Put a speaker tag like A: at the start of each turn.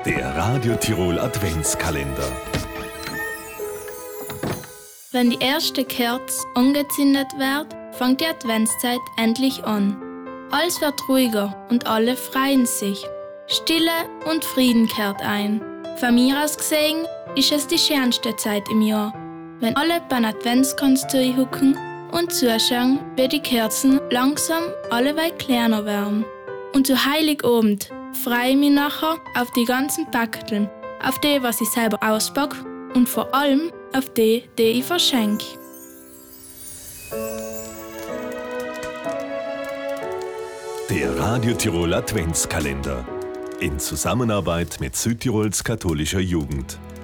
A: Der Radio Tirol Adventskalender.
B: Wenn die erste Kerze angezündet wird, fängt die Adventszeit endlich an. Alles wird ruhiger und alle freuen sich. Stille und Frieden kehrt ein. Von mir aus gesehen ist es die schönste Zeit im Jahr, wenn alle beim Adventskranz zuhucken und zuschauen, wie die Kerzen langsam alleweit kleiner werden. Und zu Heiligabend freue ich mich nachher auf die ganzen Pakteln, auf die, was ich selber auspacke und vor allem auf die ich verschenke.
A: Der Radio Tirol Adventskalender. In Zusammenarbeit mit Südtirols katholischer Jugend.